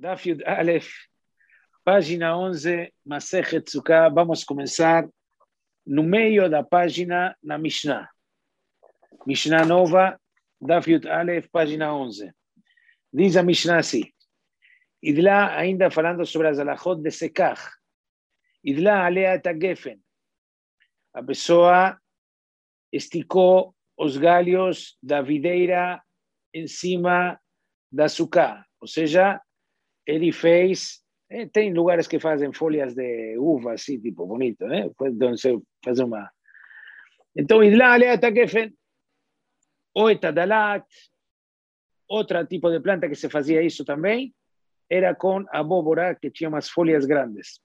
Daf Yud Aleph, página 11, Masechet Sukkah. Vamos começar no meio da página na Mishnah. Mishnah nova, Daf Yud Aleph, página 11. Diz a Mishnah assim. E de lá, ainda falando sobre as alachot de Sekach. E de lá, alea et gefen. A pessoa esticou os galhos da videira em cima da sukkah. Ou seja, ele fez... tem lugares que fazem folhas de uva, assim, tipo, bonito, né? Então, você faz uma... Então, e de lá, alea et gefen. Ou etadalat, outro tipo de planta que se fazia isso também, era com abóbora, que tinha umas folhas grandes.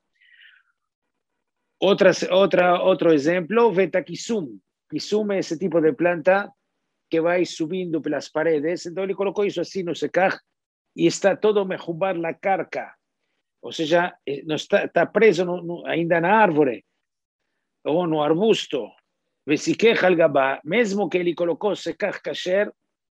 Outro exemplo, vetakisum. Kisum é esse tipo de planta que vai subindo pelas paredes. Então ele colocou isso assim no secaj e está todo mejubar la carca. Ou seja, não está preso ainda na árvore ou no arbusto. Vesikech al gabá, mesmo que ele colocou secaj kasher,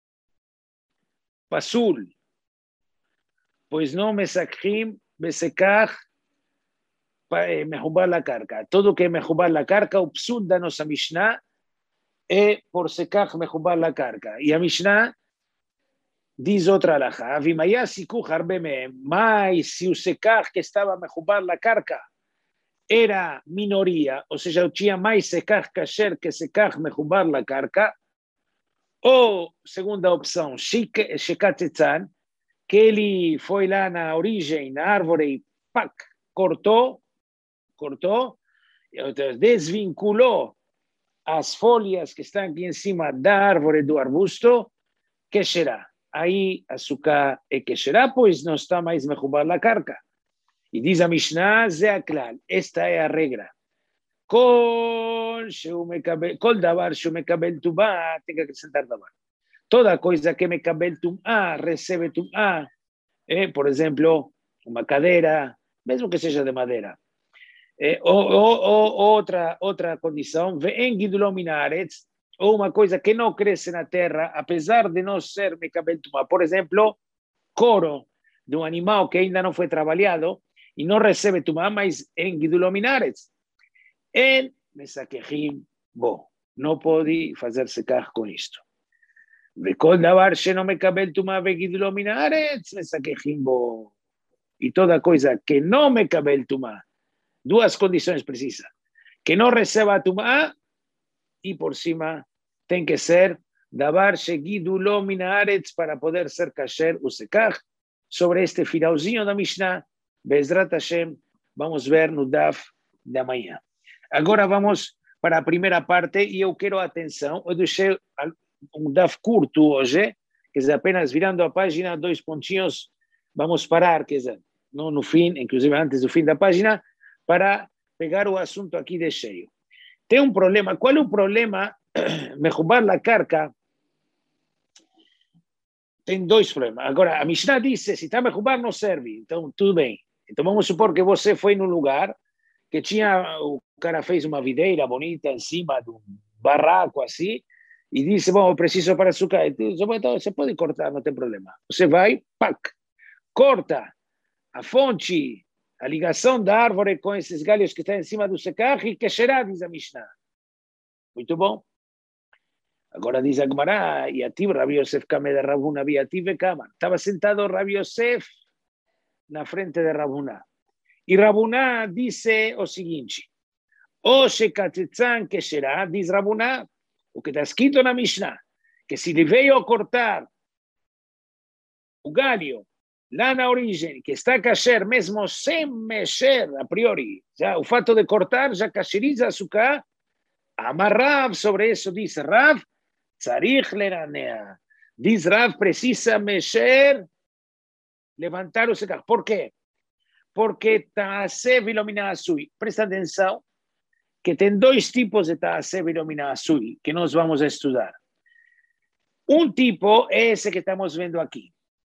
pasul, pois não mesakrim besekaj mejubar la carca. Todo que mejubar la carca, o psul da nossa Mishnah, é por sekach mejubar la carca. E a Mishnah diz outra alahá. Avimaya sikuch harbe mehem. Mas se o sekach que estava mejubar la carca era minoria, ou seja, tinha mais sekach kasher que sekach mejubar la carca, ou, segunda opção, shekatetzan, que ele foi lá na origem, na árvore e pac, cortou, desvinculou as folhas que estão aqui em cima da árvore do arbusto, que será? Aí a sukkah é que será, pois não está mais mejubar la carca. E diz a Mishnah, Zeaklal, esta é a regra. Kol davar shumekabel tumah, tem que acrescentar davar. Toda coisa que mekabel tumah, recebe tumah, por exemplo, uma cadeira, mesmo que seja de madeira. Outra condição, ou uma coisa que não cresce na terra, apesar de não ser mekabel tumah. Por exemplo, couro de um animal que ainda não foi trabalhado e não recebe tumah, mas em gidulominares. En mesakechim bo. Não pode fazer secar com isto. Vekol davar sheno mekabel tumah vegidulominares, mesakechim bo. E toda coisa que não mekabel tumah, duas condições precisas. Que não receba a tumah e por cima tem que ser davar shegidulo minaretz para poder ser kasher o sekach. Sobre este finalzinho da Mishnah, Bezrat Hashem, vamos ver no Daf da manhã. Agora vamos para a primeira parte e eu quero atenção. Eu deixei um Daf curto hoje, quer dizer, apenas virando a página, 2 pontinhos, vamos parar, quer dizer, não no fim, inclusive antes do fim da página, para pegar o assunto aqui de cheio. Tem um problema. Qual é o problema? Mejubar la carca tem dois problemas. Agora, a Mishnah disse, se está mejubar não serve. Então, tudo bem. Então, vamos supor que você foi num lugar que tinha, o cara fez uma videira bonita em cima de um barraco assim, e disse, bom, eu preciso para açúcar. Então, você pode cortar, não tem problema. Você vai, pac, corta a fonte, a ligação da árvore com esses galhos que estão em cima do secach e que será, diz a Mishnah. Muito bom. Agora diz a Gemara, Yativ Rabi Yosef Kame de Rabuna, Yativ Kama. Estava sentado Rabi Yosef na frente de Rabuna. E Rabuna disse o seguinte, o Shekatetzan que será, diz Rabuna, o que está escrito na Mishnah, que se ele veio a cortar o galho lá na origem, que está kasher, mesmo sem mexer a priori, já, o fato de cortar já kasheriza a sukkah, amarrav sobre isso, diz Rav, tzarich leranea. Diz Rav, precisa mexer, levantar o secach. Por quê? Porque ta'aseh vilomina asui. Presta atenção que tem dois tipos de ta'aseh vilomina asui que nós vamos estudar. Um tipo é esse que estamos vendo aqui.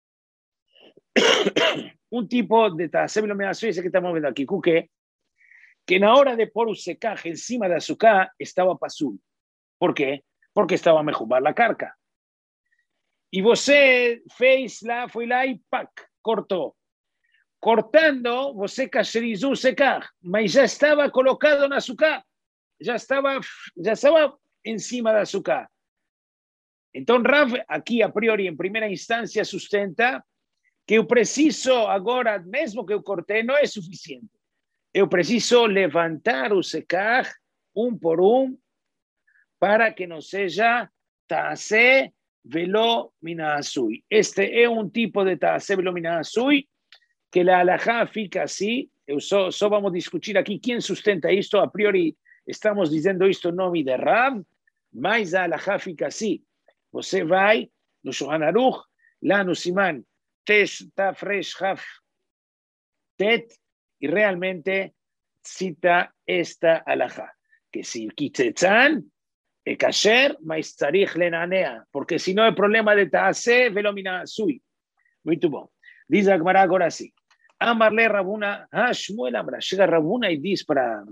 Um tipo de ta'aseh vilomina asui é esse que estamos vendo aqui. O quê? Que na hora de pôr o secaj em cima da sukkah estava pasul. Por quê? Porque estava a mejubar la carca. E você fez lá, foi lá e pac, cortou. cortando, você kasherizou o secar, mas já estava colocado na açúcar, já estava encima da açúcar. Então, Rav, aqui, a priori, em primeira instância, sustenta que eu preciso agora, mesmo que eu cortei, não é suficiente. Eu preciso levantar o secar um por um para que não seja ta'aseh velo mina asui. Este é um tipo de ta'aseh velo mina asui que a halajá fica assim. Só vamos discutir aqui quem sustenta isto. A priori, estamos dizendo isto em nome de Rav, mas a halajá fica assim. Você vai no Shulchan Aruch, lá no Siman Tesh Tafresh Haf Tet, e realmente cita esta halajá, que si kitzetzan é kasher, mas tzarich lenanea, porque se não é problema de ta'aseh velo mina asui. Muito bom. Diz a Gemara agora assim. Amarle Rabuna, Shmuel Amra, chega Rabuna e diz para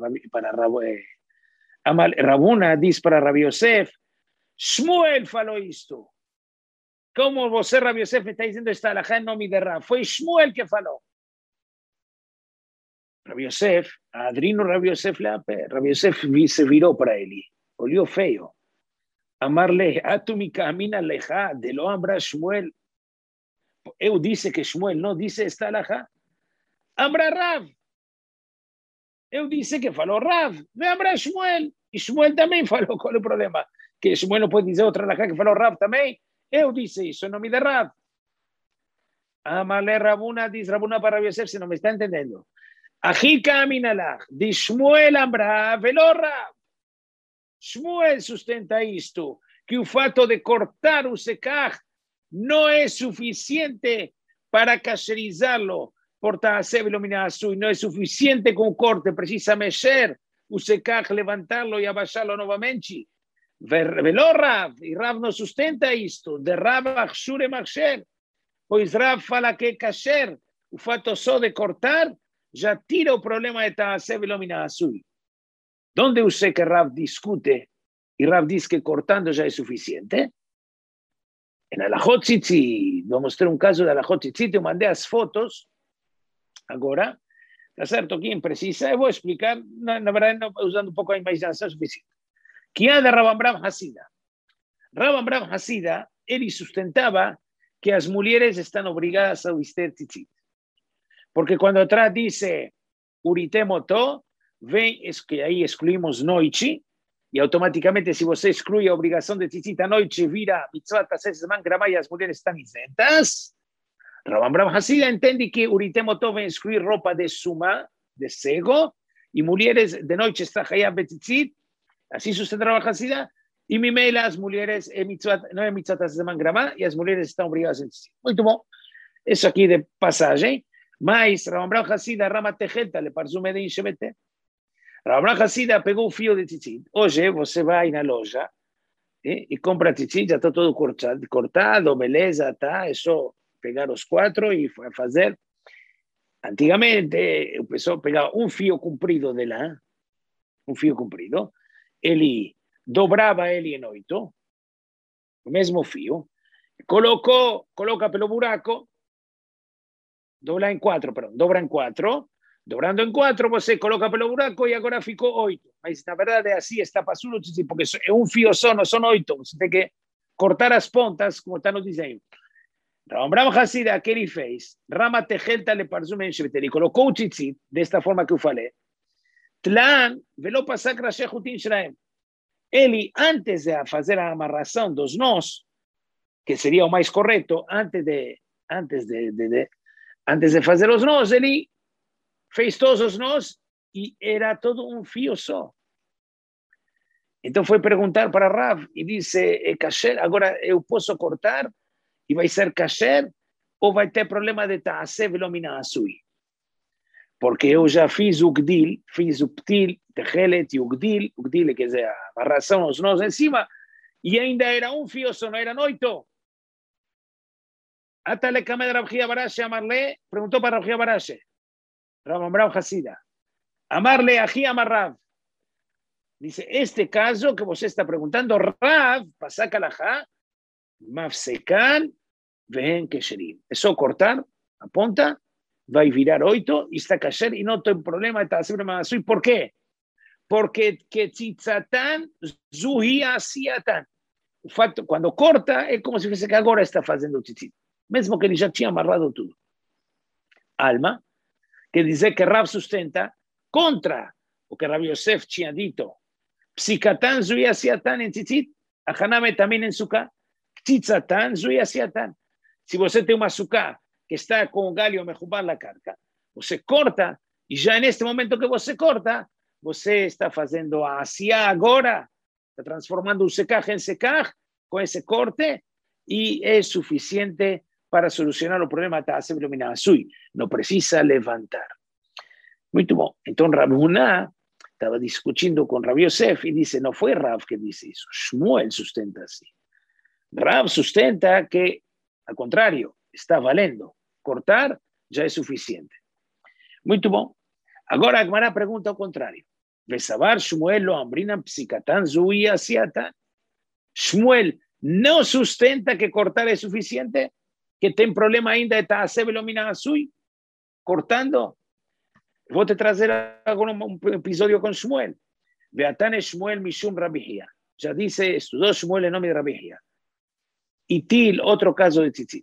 Rabuna diz para Rabi Yosef, Shmuel falou isto. Como você, Rabi Yosef, está dizendo esta alajá em nome de Rav? Foi Shmuel que falou. Rabi Yosef, Adrino Rabi Yosef, Rabi Yosef se virou para ele, olhou feio. Amarle, atu mi camina leja, de lo ambra Shmuel. Eu disse que Shmuel não disse esta alajá. Ambra Rav. Eu disse que falou Rav. Me ambra Shmuel. E Shmuel também falou. Qual é o problema? Que Shmuel não pode dizer outra alajá que falou Rav também? Eu disse isso em nome de Rav. Amarle Rabuna, diz Rabuna para Rabi Yosef, se não me está entendendo. Ahi caminalach, de Shmuel ambra velo Rav. Shmuel sustenta isto, que o fato de cortar o secar não é suficiente para cacherizá-lo por ta'aseh velo mina asui, não é suficiente com o corte, precisa mexer o secar, levantá-lo e abaixá-lo novamente. Velo Rav, e Rav não sustenta isto, de Rav achshure machsher, pois Rav fala que é kasher, o fato só de cortar já tira o problema de ta'aseh velo mina asui. Donde eu sei que Rav discute e Rav diz que cortando já é suficiente? En Alajot Tzitzit, vamos ter um caso de Alajot Tzitzit, eu mandei as fotos, agora, está certo? Quem precisa, eu vou explicar, na verdade, usando um pouco a imaginação suficiente. Que é de Rav Amram Hassida. Rav Amram Hassida, ele sustentava que as mulheres estão obrigadas a vestir tzitzit. Porque quando atrás dice Uritemoto, vem que aí excluímos noite, e automaticamente, se você exclui a obrigação de tzitzit à noite, vira mitzvah ta'aseh zeman gramá e as mulheres estão isentas. Rav Amram Hassida entende que Uritemoto vem excluir roupa de suma, de cego, e mulheres de noite está hayab betzitzit, assim sustenta Rav Hassida, e Mimela as mulheres não é mitzvah ta'aseh zeman gramá e as mulheres estão obrigadas a tzitzit. Muito bom. Isso aqui de passagem. Mas Rav Amram Hassida, Rama Tejelta, le parzume de Inshebete. Rav Amram Hassida pegou o fio de tzitzit. Hoje você vai na loja e compra tzitzit, já está todo cortado, beleza, tá? É só pegar os quatro e fazer. Antigamente, o pessoal pegava um fio comprido de lá, um fio comprido, ele dobrava ele em 8, o mesmo fio, coloca pelo buraco, dobra em 4, perdão, dobra em 4, dobrando em 4, você coloca pelo buraco e agora ficou 8. Mas na verdade é assim, está passando, porque é um fio só, não são 8. Você tem que cortar as pontas, como está no desenho. Rav Amram Hassida, que ele fez? Rama Tejelta le parzume en Shebetel. Ele colocou o tzitzit, desta forma que eu falei. Tlan, velo pasak rashi chutim shraem. Ele, antes de fazer a amarração dos nós, que seria o mais correto, antes de fazer os nós, ele fez todos os nós e era todo um fio só. Então foi perguntar para Rav e disse, é kasher, agora eu posso cortar e vai ser kasher ou vai ter problema de ta'aseh velo mina asui? Porque eu já fiz o gdil, fiz o ptil, techelet e o gdil quer dizer, a amarração, os nós em cima, e ainda era um fio só, não eram 8. Hasta le came de Rav Chia Barashi, amarle, preguntou para Rav Chia Barashi, Rav Amram Hassida, amarle ahi amarrav. Dice, este caso que você está perguntando, Rav, pasak alajá, mafsekan, vehen kesherim. É só cortar a ponta, vai virar 8 e está kasher e não tem problema, está sempre maçui. Por quê? Porque que tzitzatan zuhi asiatan. O fato, quando corta, é como se fosse que agora está fazendo o tzitzit. Mesmo que ele já tinha amarrado tudo. Alma, quer dizer que Rav sustenta contra o que Rav Yosef tinha dito. Psikatan zuhi asiatan em tzitzit, achaname também em sukkah. Tzitzatan zuhi asiatan. Se você tem uma sukkah que está com o galho mechubal na carca, você corta, e já neste momento que você corta, você está fazendo a asiá agora, está transformando o sekach em sekach, com esse corte, e é suficiente para solucionar o problema da ta'aseh v'lo asui. Não precisa levantar. Muito bom. Então, Rav Huna estava discutindo com Rav Yosef e disse, não foi Rav que disse isso, Shmuel sustenta assim. Rav sustenta que, ao contrário, está valendo. Cortar já é suficiente. Muito bom. Agora a Gemara pergunta ao contrário. Vesavar Shmuel lo ambrinan psikatan zui asiatan. Shmuel não sustenta que cortar é suficiente? Que tem problema ainda de ta'aseh v'lo asui? Cortando? Vou te trazer agora um episódio com Shmuel. Veatane Shmuel mishum Rabi Hia. Já disse, estudou Shmuel em nome de Rabi Hia. Itil, outro caso de tzitzit.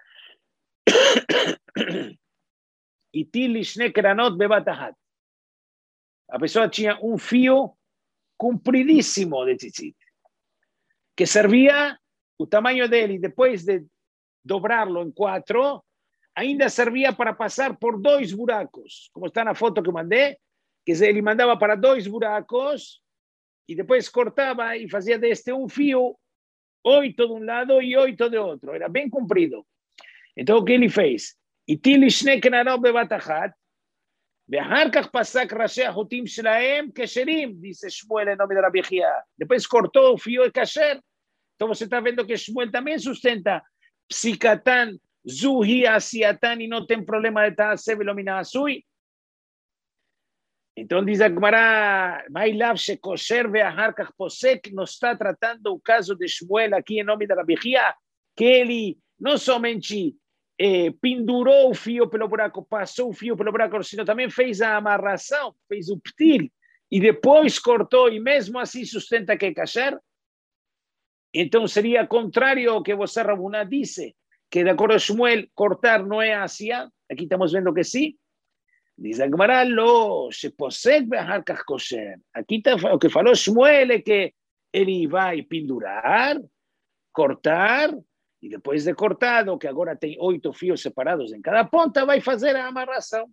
Itil lishne kranot bebat ahat. A pessoa tinha um fio compridíssimo de tzitzit, que servia o tamanho dele, depois de dobrá-lo em 4, ainda servia para passar por 2 buracos, como está na foto que mandei, que ele mandava para 2 buracos e depois cortava e fazia deste um fio, 8 de um lado e 8 de outro, era bem comprido. Então o que ele fez? Itil lishne kranot bebat ahat, ואחר כך פסק ראשי החוטים שלהם כשרים, disse Shmuel em nome de Rabi Hia. Depois cortou o fio e kasher. Então você está vendo que Shmuel também sustenta psikatan, zuhi asiatan e não tem problema de ta'aseh v'lo asui. Então diz a Gemara, Mailav shekosher ve'ahar kach posek, não está tratando o caso de Shmuel aqui em nome de Rabi Hia, que ele não somente pendurou o fio pelo buraco, passou o fio pelo buraco, senão também fez a amarração, fez o ptil, e depois cortou, e mesmo assim sustenta que é kasher. Então seria contrário ao que você, Rav Huna, disse, que de acordo com Shmuel, cortar não é asiá. Aqui estamos vendo que sim. Diz a Gemara, lo, se posek be'ahar kach kosher. Aqui o que falou Shmuel é que ele vai pendurar, cortar, e depois de cortado, que agora tem 8 fios separados em cada ponta, vai fazer a amarração.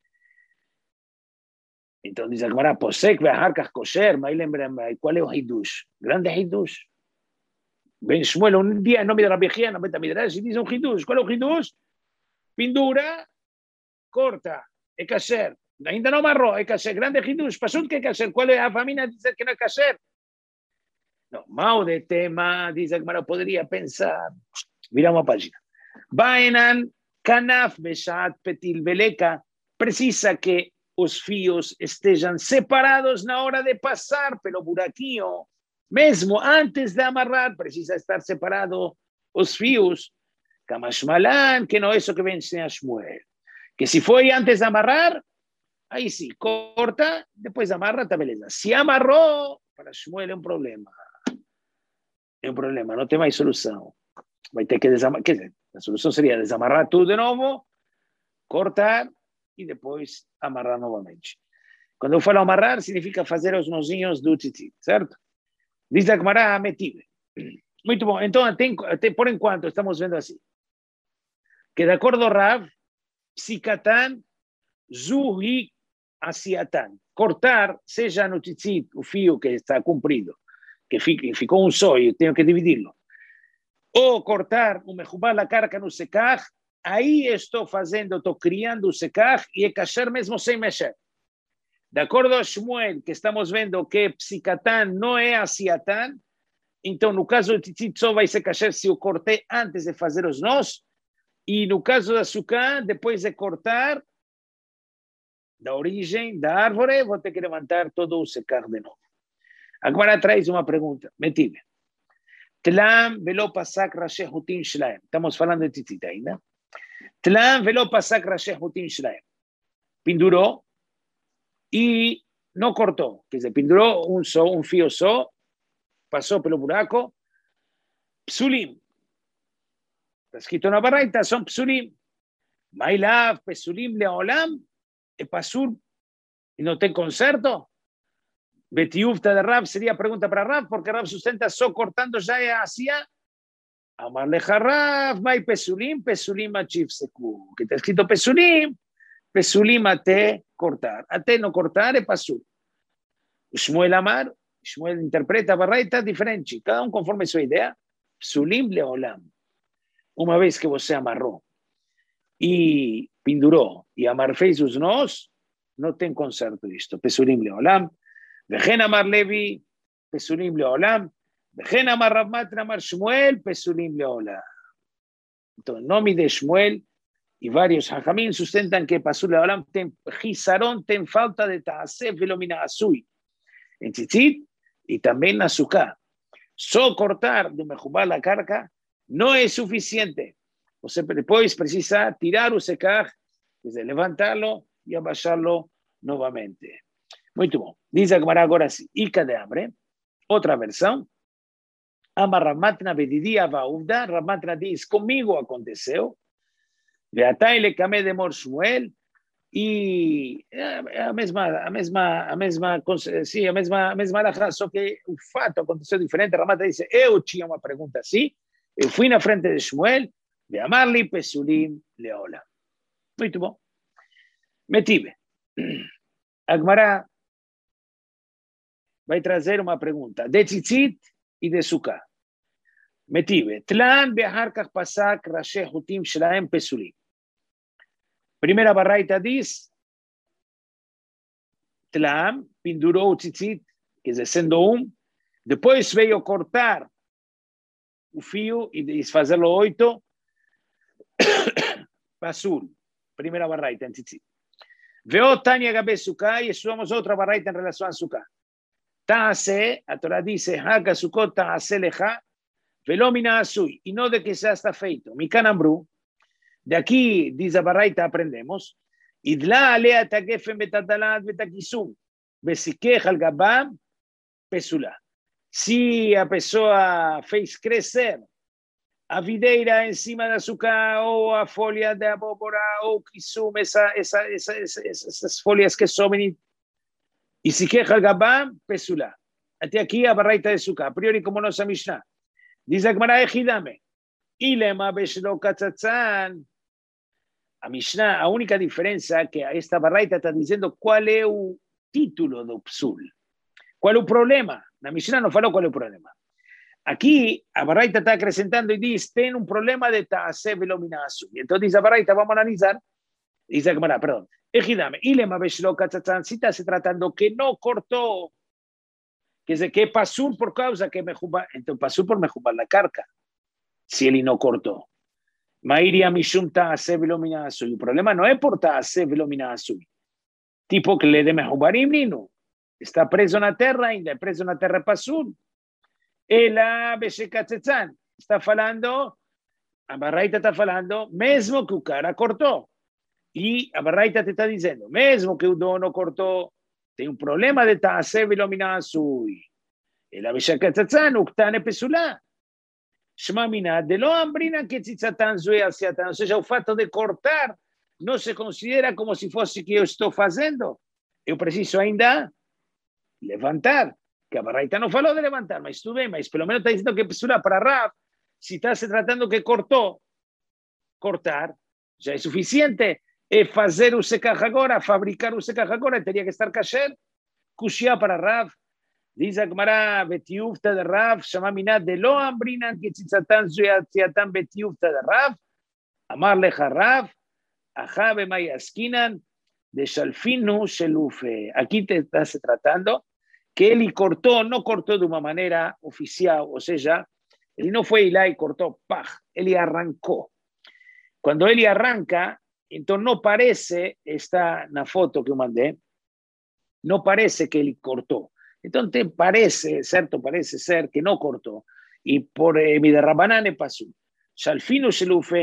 Então diz a Gemara, posek ve'ahar kach kosher, mas lembra qual é o hidush? Grande hidush. Vem Shmuel um dia em nome de Rabi Hia, na Beta Midrash, e diz um hidush. Qual é o hidush? Pendura, corta, é kasher. Ainda não amarrou, é kasher. Grande hidush. Passou que é kasher. Qual é a família de dizer que não é kasher? Não, mal de tema, diz a Gemara, poderia pensar. Vira uma página. Bainan, kanaf, beshat, petil, beleca. Precisa que os fios estejam separados na hora de passar pelo buraquinho. Mesmo antes de amarrar, precisa estar separado os fios. Kamashmalan, que não é isso que vem ensinar Shmuel. Que se foi antes de amarrar, aí sim, corta, depois amarra, tá beleza. Se amarrou, para Shmuel é um problema. É um problema, não tem mais solução. Vai ter que desamarrar. Quer dizer, a solução seria desamarrar tudo de novo, cortar e depois amarrar novamente. Quando eu falo amarrar, significa fazer os nozinhos do tzitzit, certo? Diz a Gemara, metive. Muito bom. Então, até por enquanto, estamos vendo assim. Que de acordo ao Rav, psikatan, zuhi asiatan. Cortar, seja no tzitzit, o fio que está comprido, que ficou um só e eu tenho que dividi-lo. Ou cortar o mechubal la carca no sekach, aí estou criando o sekach e é kasher mesmo sem mexer. De acordo a Shmuel, que estamos vendo que psikatan não é asiatan, então no caso do tzitzit só vai ser kasher se eu cortei antes de fazer os nós, e no caso da sukkah, depois de cortar da origem da árvore, vou ter que levantar todo o sekach de novo. Agora traz uma pergunta. Metive. Tlam velo pasak rashi hutim shelaim. Estamos falando de tzitzit ainda. Tlan velo pasak rasheh hutim shraem. Pinduró y no cortó, que se pinduró un fío pasó pelo buraco, psulim. Está escrito en la barraita, son psulim. Mailav, pesulim, leolam, pasur, y no te concerto. Betiufta de Rab sería pregunta para Rab, porque Rab sustenta cortando ya hacia Amarleja Rab, Mai pesulim, pesulim achif seku. Que está escrito pesulim ate cortar. Ate no cortar es pasur. Shmuel Amar, Shmuel interpreta barraita diferente, cada uno conforme su idea. Psulim leolam. Una vez que você amarró y pinduró y amarfei sus nos, no ten concerto esto. Pesulim leolam. Vejen amar Levi, pesulim leolam. Vejen amar Rav Matna amar Shmuel, pesulim leolam. Entonces, Nomi de Shmuel y varios hajamim sustentan que pasur leolam ten gizaron, ten falta de taasef velomina asui. En tzitzit y también en azúcar. Cortar de mejubar la carga no es suficiente. O sea, después precisa tirar o secar, desde levantarlo y abajarlo nuevamente. Muy bien. Dice Gemara ahora sí, Ica de hambre. Otra versión. Ama Ramatna bedidía vauvda. Ramatna dice, conmigo aconteceu. Beatai le camé de Mor Shmuel. Y a mesma laja, só que o fato aconteceu diferente. Ramata dice, eu tinha uma pergunta assim, eu fui na frente de Shmuel, de Amarli, Pesulim, Leola. Muito bom. Metive. Agmará vai trazer uma pergunta de tzitzit e de sukkah. Metive. Tlan behar kach pasak rasheh hutim shelaem Pesulim. Primera barraita dice, Tlam, pinduró tzitzit, que es sendo depois veio cortar o fio e desfazerlo 8, pasul, primera barraita en tzitzit. Veo Tania Gabe Sukkah y estudiamos otra barraita en relación a Sukkah. Taase, a Torah dice, Haka Sukkot taase leja, velomina asui, y no de que sea hasta feito. Mi canambru. De aquí, dice Barraita, aprendemos. Idla alea tagefen betatalat betakisum. Besikej al gabam, pesula. Si empezó a fez crecer a videira encima de azúcar o a folia de abóbora o kisum, esas folias que soben y si queja al gabam, pesula. Hasta aquí a Barraita de azúcar. A priori, como nos a Mishnah. Dice Gemara ejidame. Ilema beshlo katzatzan. A Mishnah, a única diferencia que a esta barraita está diciendo cuál es el título do psul. ¿Cuál es el problema? La Mishnah no faló cuál es el problema. Aquí, a barraita está acrescentando y dice, ten un problema de taaseh velominasu. Y entonces dice a barraita, vamos a analizar. Dice Gemara, perdón. Ejidame, ilema beshlo katzatzan, si está se tratando que no cortó, que pasó por causa que me jubá, entonces pasó por me jubar la carga, si él no cortó. Mairia mishum taaseh velominasu. El problema no es por taaseh velominasu. Tipo que le de mejubarim nino. Está preso en la tierra y preso en la tierra pasul. Ela beshekatzetzan. Está falando, a barraita está falando, mesmo que o cara cortó. Y a barraita te está diciendo, mesmo que o dono cortó, tem un problema de taaseh velominasu. Ela beshekatzetzan, uktane pesulá. Shmamina, de lo ambrina que tzitzatan zue hacia tan. O sea, el fato de cortar no se considera como si fuese que yo estoy haciendo. Yo preciso ainda levantar. Que a barraita no faló de levantar, mas tú ves, mas pelo menos está diciendo que pesura para Rav, si está se tratando que cortó, cortar, ya es suficiente. Es hacer un secaje ahora, fabricar un secaje ahora, tenía que estar kasher, kushia para Rav. Dice Gemara, betiufta de Rav, shamamina de lo ambrinan que tzitzatan zuyatziatan betiufta de Rav, amarleja Rav, ajabe mayaskinan, de shalfinu shelufe. Aquí te estás tratando que él cortó, no cortó de una manera oficial, o sea, él no fue y cortó, ¡paj! Él arrancó. Cuando él arranca, entonces no parece, está en la foto que mandé, no parece que él cortó. Entonces parece, ¿cierto? Parece ser que no cortó. Y por mi derrabanane pasó. Shalfino shelufe,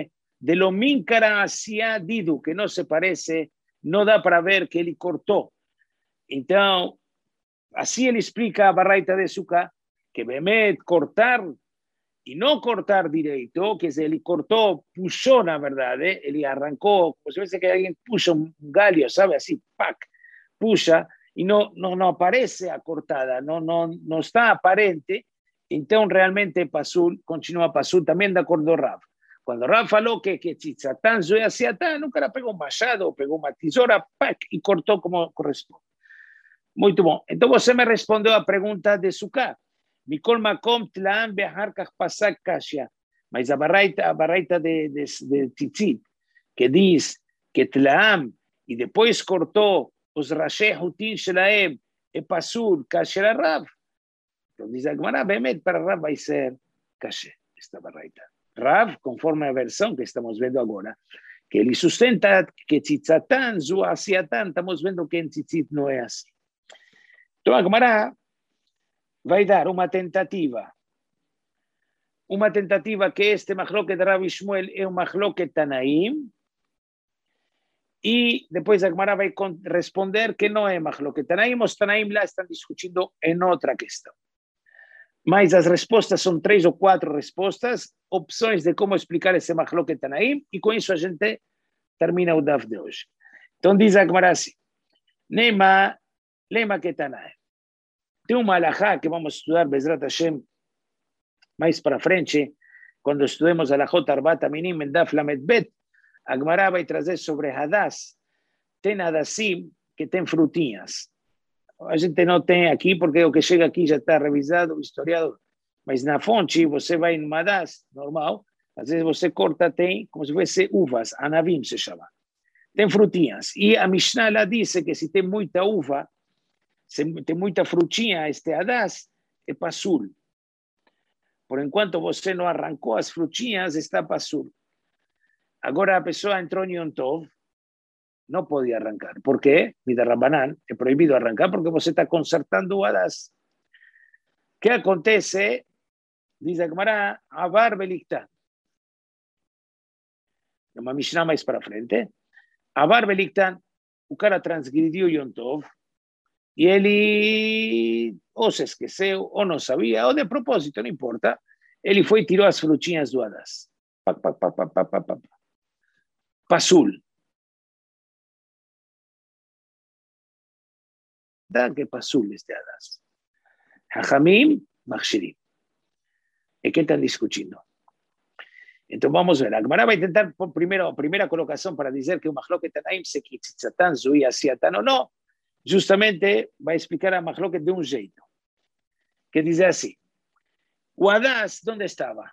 de lo mínkara hacia didu, que não se parece, não dá para ver que ele cortou. Então, assim ele explica a Baraita de Sukkah, que Bemet cortar e não cortar direito, que ele cortou, puxou na verdade, ele arrancou, como se fosse que alguém puxa um galho, sabe, assim, pac, puxa, e não aparece a cortada, não está aparente, então realmente é pasul, continua pasul, também de acordo com Rav. Quando Rav falou que Tzitzatan, Zoe Asiatán, o cara pegou um machado, pegou uma tesoura, pac, e cortou como corresponde. Muito bom. Então você me respondeu a pergunta de Sukkah. Mikol makom tlaam be'achar kach pasak kashya. Mas a baraita de Tzitzit, que diz que tlaam e depois cortou os rashei hutin shelaem e pasul kashya Rav. Então diz a Gemara, bemet para Rav vai ser kashya esta baraita. Rav, conforme a versão que estamos vendo agora, que ele sustenta que Tzitzatan, Zu Asiatan, estamos vendo que em Tzitzit não é assim. Então a Gemara vai dar uma tentativa que este machloket de Rav Shmuel é um machloket Tanaim, e depois a Gemara vai responder que não é machloket Tanaim, os Tanaim lá estão discutindo em outra questão. Mas as respostas são 3 ou 4 respostas, opções de como explicar esse machloket Tanaim, e com isso a gente termina o DAF de hoje. Então diz a Gemara assim, Lema que Tanaim. Tem uma alahá que vamos estudar, Bezrat Hashem, mais para frente, quando estudemos alahot Arbat Aminim em Daf Lamed Bet, a Gemara vai trazer sobre Hadass. Tem Hadassim que tem frutinhas. A gente não tem aqui, porque o que chega aqui já está revisado, historiado, mas na fonte, você vai em Hadass, normal, às vezes você corta, tem como se fosse uvas, anavim se chama. Tem frutinhas. E a Mishnah lá disse que se tem muita uva, se tem muita frutinha, este Hadass é pasul. Por enquanto você não arrancou as frutinhas, está pasul. Agora a pessoa entrou em Yom Tov, não pode arrancar. Por quê? Mida Rabbanan, é proibido arrancar porque você está consertando o Hadass. O que acontece? Diz a Gemara, Avar Beliktan. É uma Mishnah mais para frente. Avar Beliktan, o cara transgrediu Yom Tov, e ele ou se esqueceu, ou não sabia, ou de propósito, não importa. Ele foi e tirou as frutinhas do Hadass. Pasul. Que pasul este Hadass. Hachamim, Machshirim. ¿Y qué están discutiendo? Então vamos ver. A Gemara vai tentar, primeira colocação para dizer que o Machloket Tanaim se Tzitzatan, Zui, Asiatan ou não, justamente vai explicar a Machloket de um jeito. Que diz assim, o Hadass, onde estava?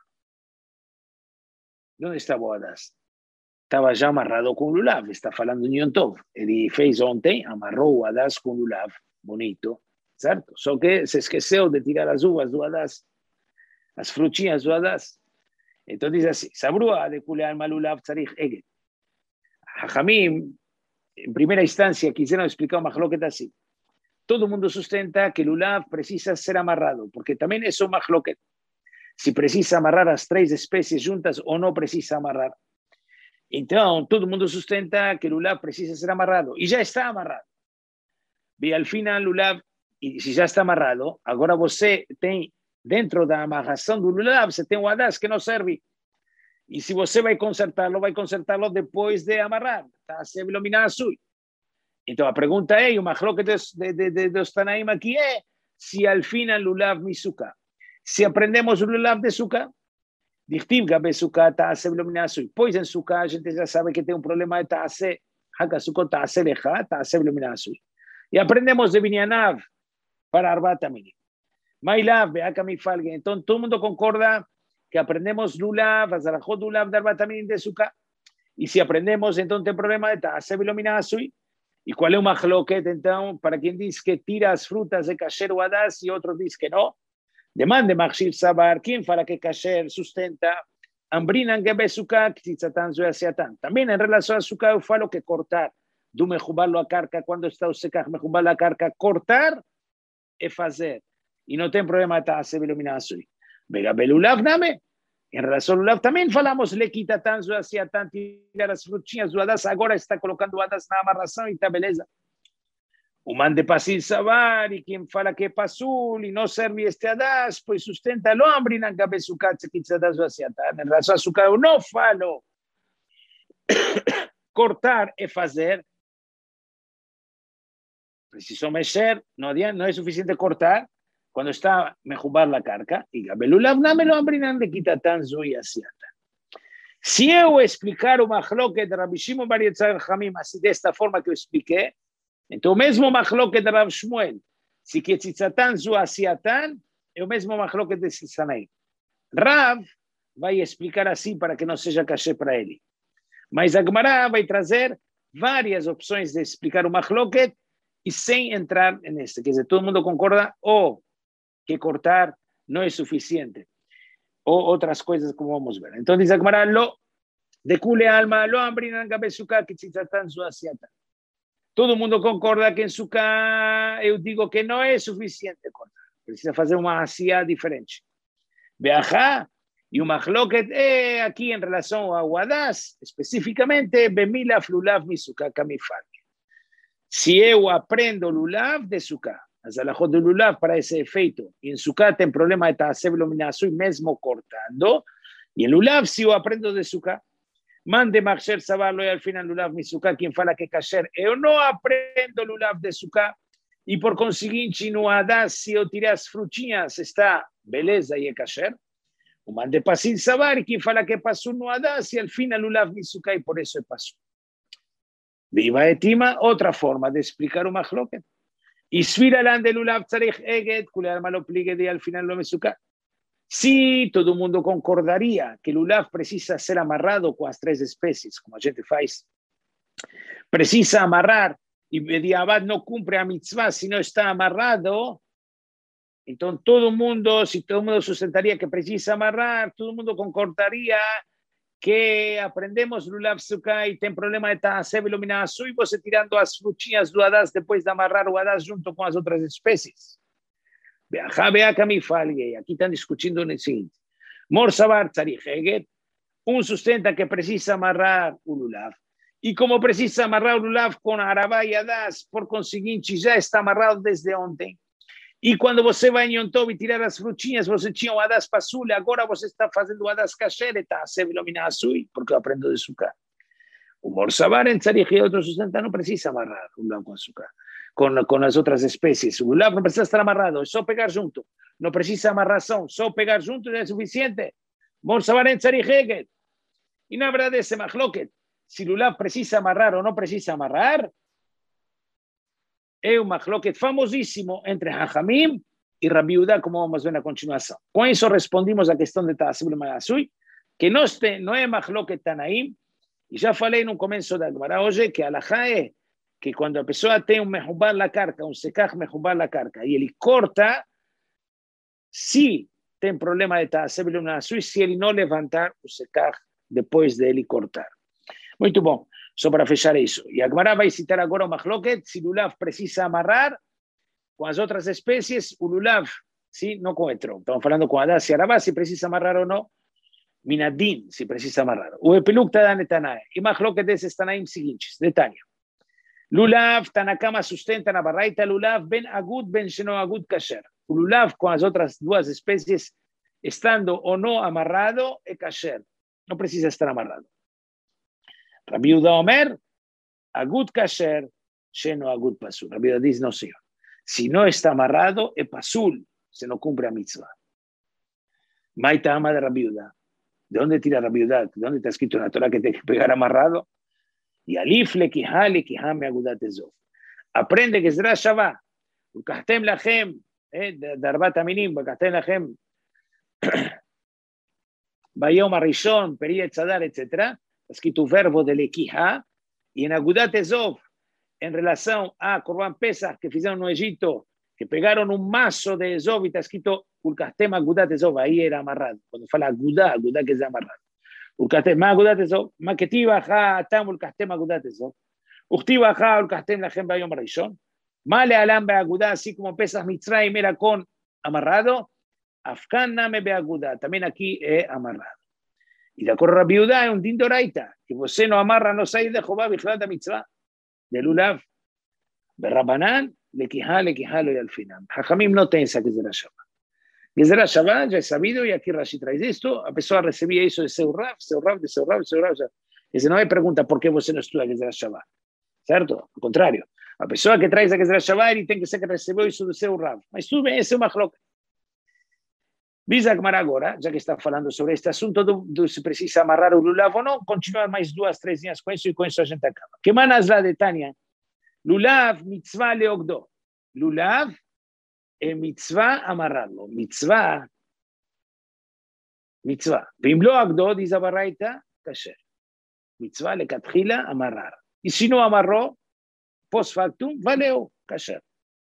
Onde estava o Hadass? Estava já amarrado com o Lulav, está falando em Yom Tov. Ele fez ontem, amarrou o Hadass com o Lulav, bonito, certo? Só que se esqueceu de tirar as uvas do Hadass, as frutinhas do Hadass. Então diz assim, Sabrua de Kuleal Malulav Tzarich Eget. Hachamim, em primeira instância, quiseram explicar uma machloket assim. Todo mundo sustenta que o Lulav precisa ser amarrado, porque também é só machloket. Se precisa amarrar as 3 espécies juntas ou não precisa amarrar. Então, todo mundo sustenta que o Lulav precisa ser amarrado, e já está amarrado. E al final, o Lulav, e se já está amarrado, agora você tem, dentro da amarração do Lulav, você tem o Hadass que não serve. E se você vai consertá-lo depois de amarrar. Tá? Se iluminar azul. Então a pergunta é, e o machloket dos Tanaim aqui é, se al final Lulav Misuka. Se aprendemos o Lulav de Sukkah, Dichtiv Gabe Sukkah Ta'ase iluminar azul. Pois em Sukkah a gente já sabe que tem um problema de Ta'ase, Hakasukot Ta'ase Lecha, Ta'ase iluminar azul. E aprendemos de Binyanav para Arbat Aminim. Mailav, Beakamifalge. Então todo mundo concorda que aprendemos Lulav, Azarajot Lulav de Arbat Aminim de Sukkah. E se aprendemos, então tem problema de Ta'ase iluminar azul. E qual é o machloket, então, para quem diz que tira as frutas de kasher o Hadass e outro diz que não? Demande Machshir Sabar, quem fala que kasher sustenta, Ambrinan Gebe Sukkah, Tzitzatan Zui Asiatan. Também em relação a Sukkah eu falo que cortar, do mejubalo a carca, quando está o secach, mejubalo a carca, cortar é fazer. E não tem problema de Ta'ase iluminar azul. Vega Belulav Name, Em relação ao lulav, também falamos lequita tan, zuacia tan, tirar as frutinhas zoadas, agora está colocando adas na amarração e está beleza. O man de pasil savar, e quem fala que é pasul, e não serve este adas, pois sustenta o homem na cabeça que tzadas zuacia tan. Em relação a açúcar, eu não falo. Cortar é fazer. Preciso mexer, não adianta, não é suficiente cortar quando está mejubar la carca. E Gabelulav não me lo abrinan de quitatan zui asiata. Se eu explicar o machloket de Rabbi Shimon bar Yochai Hamim assim desta forma que eu expliquei, então o mesmo machloket de Rav Shmuel, se que tzitzatan zu asiatan, é o mesmo machloket de Sanaim. Rav vai explicar assim para que não seja cachê para ele. Mas a Gemara vai trazer várias opções de explicar o machloket e sem entrar nesse. Quer dizer, todo mundo concorda ou que cortar não é suficiente, ou outras coisas como vamos ver. Então diz a Gemara, lo de cule alma, lo ambrinan gabesuka que tzitzatan su asiata. Todo mundo concorda que em suká eu digo que não é suficiente cortar. Precisa fazer uma asiá diferente. Beajá. E o machloket é aqui em relação ao Adas, especificamente, bemila flulav misuká kamifal. Se eu aprendo lulav de suká, as alahot do lulav para esse efeito, e em suká tem problema de ta'aseh luminaçui mesmo cortando, e em lulav, se eu aprendo de suká, mande machsher savarlo e al final lulav misuká, quem fala que é kasher, eu não aprendo lulav de suká, e por conseguinte, no Adas, se eu tirar as frutinhas, está beleza e é kasher. O man de pasil sabar, quem fala que é pasul no Adas, e al final lulav misuká, e por isso é pasul. Viva etima, outra forma de explicar o machloket. Isfira lan de lulav tzarich eget, kulear malo pligue de al final lo mesuká. Si todo mundo concordaria que lulav precisa ser amarrado com as três espécies, como a gente faz, precisa amarrar e Bediabad não cumpre a mitzvah se não está amarrado, então todo mundo, se todo mundo sustentaria que precisa amarrar, todo mundo concordaria que aprendemos lulav suká e tem problema de ta'aseh iluminação e você tirando as frutinhas do Adas depois de amarrar o Adas junto com as outras espécies. Aqui estão discutindo o seguinte. Mor sabar tzarich eget, sustenta que precisa amarrar o lulav. E como precisa amarrar o lulav com arabá e Adas, por conseguinte já está amarrado desde ontem. E quando você vai em Yom Tov e tirar as frutinhas, você tinha o Adas pasul, agora você está fazendo o Adas kasher, e ta'aseh iluminaçui, porque eu aprendo de suká. O mor sabar em tzarich e outro sustenta não precisa amarrar o lulav com açúcar. Com as outras espécies. O lulav não precisa estar amarrado, é só pegar junto. Não precisa amarração, só pegar junto é suficiente. Mor sabar em tzarich eget. E na verdade esse machloket, se o lulav precisa amarrar ou não precisa amarrar, é um machloket famosíssimo entre Hachamim e Rabi Yehuda, como vamos ver na continuação. Com isso respondimos a questão de ta'aseh iluminação, que não é machloket Tanaim, e já falei no começo da Gemara hoje que a halachá é que quando a pessoa tem um mehubar la carca, um sekach mehubar la carca, e ele corta, se tem problema de ta'aseh iluminação, se ele não levantar o sekach depois de ele cortar. Muito bom. Só para fechar isso. E a Gemara vai citar agora o machloket, se o lulav precisa amarrar com as outras espécies, o lulav, sim, não com etrog. Estamos falando com Adas e Arabá, se precisa amarrar ou não. Minadin, se precisa amarrar. O epiluk está da Tanaim. E machloket desses Tanaim seguintes. Detalhe. Lulav, Tanakama sustenta na barraita, lulav ben agud, ben sheno agud kasher. O lulav com as outras duas espécies, estando ou não amarrado, é kasher. Não precisa estar amarrado. Rabbi Yehuda Omer, agud kasher, sheno agud pasul. Rabbi Yehuda diz, não senhor. Se não está amarrado, é pasul, se não cumpre a mitzvah. Maita ama de Rabbi Yehuda. ¿De dónde tira Rabbi Yehuda? ¿De dónde está escrito en la Torah que tiene que pegar amarrado? Y alif lekihá me agudat ezov. Aprende que será Shabbat. Ukahtem lachem, darbat aminim, ukahtem lachem, bayom arishon, peri etzadar, etc. Escrito o verbo de lekihá, e em agudat ezov, em relação a Corban Pesach, que fizeram no Egito, que pegaram um maço de ezov, e está escrito Urkahtem agudat ezov, aí era amarrado. Quando fala agudá que é amarrado. Urkahtem, ma agudat ezov, ma ketiva ha atam urkahtem agudat ezov, uktiva ha urkahtem lachem bayom arishon, ma lealam beagudá, assim como Pesach Mitzrayim era com amarrado, afkan name beagudá, também aqui é amarrado. E de acordo a Rabi Yudá, é um din doraita, que você não amarra no sair de Jeová, bichlal da mitzvah, de lulav. Berrabanan, lequijá, lo e al final. Jajamim não tem essa Gezerá Shavá. Gezerá Shavá já é sabido, e aqui Rashi traz isto, a pessoa recebia isso de seu Rav, de seu Rav. E se não é pergunta por que você não estuda Gezerá Shavá, certo? Ao contrário, a pessoa que traz a Gezerá Shavá, ele tem que ser que recebeu isso do seu Rav. Mas tudo bem, esse é uma chloca. Diz a Gemara agora, já que está falando sobre este assunto do se precisa amarrar o lulav ou não, continua mais 2, 3 linhas com isso e com isso a gente acaba. Que manas lá de Tânia? Lulav mitzvah leogdo. Lulav é mitzvah amarrarlo. Mitzvah. Vim lo agdo, diz a Baraita, kasher. Mitzvah lekatchila amarrar. E se não amarrou, post factum, valeu, kasher.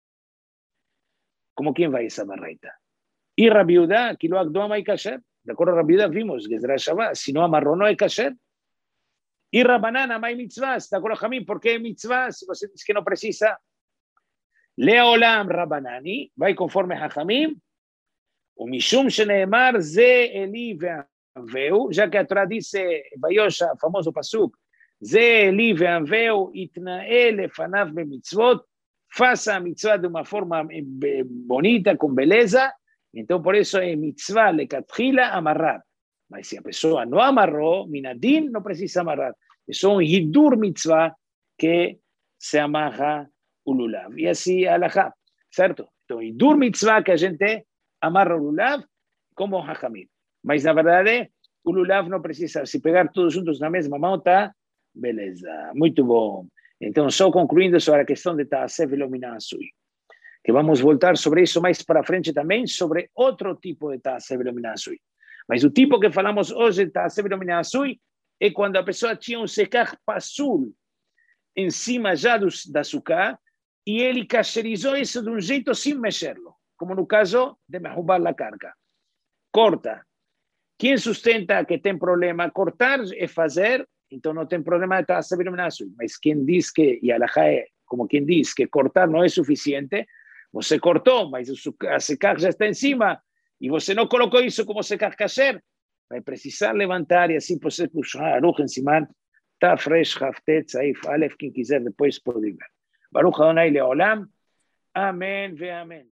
Como quem vai essa Baraita? E Rabi Yudá, que lo agdo amai kasher. De acordo a Rabi Yudá, vimos, Gezerá Shavá, se não amarrou, não é kasher. E Rabanan amai mitzvah, de acordo a Jamim, por que é mitzvah? Se você diz que não precisa. Leolam Rabanani, vai conforme a Jamim, o Mishum Sheneemar Ze Eli Ve'anveu, já que a Torá disse, Bayosha, famoso pasuk, Ze Eli Ve'anveu, Itnae Lefanav Bemitzvot, faça a mitzvah de uma forma bonita, com beleza. Então, por isso é mitzvah lekatchila amarrar. Mas se a pessoa não amarrou, minadin, não precisa amarrar. É só um hidur mitzvah que se amarra o lulav. E assim, alahá, certo? Então, hidur mitzvah que a gente amarra o lulav, como o hachamim. Mas, na verdade, o lulav não precisa. Se pegar todos juntos na mesma mão, tá? Beleza, muito bom. Então, só concluindo sobre a questão de Ta'aseh Velo Min Ha'asui, que vamos voltar sobre isso mais para frente também, sobre outro tipo de Ta'aseh Velo Min Ha'asui. Mas o tipo que falamos hoje de Ta'aseh Velo Min Ha'asui é quando a pessoa tinha um sekach pasul em cima já da sukkah e ele cacherizou isso de um jeito sem mexerlo, como no caso de mehubar la carga. Corta. Quem sustenta que tem problema cortar é fazer, então não tem problema de Ta'aseh Velo Min Ha'asui. Mas quem diz que, e alahá é como quem diz que cortar não é suficiente, você cortou, mas a secar já está em cima, e você não colocou isso como secar kasher, vai precisar levantar, e assim você puxar Aruch em cima, tá fresh, Haftet, Saif, Aleph, quem quiser depois pode ver. Baruch Adonai Leolam, Amém ve Amém.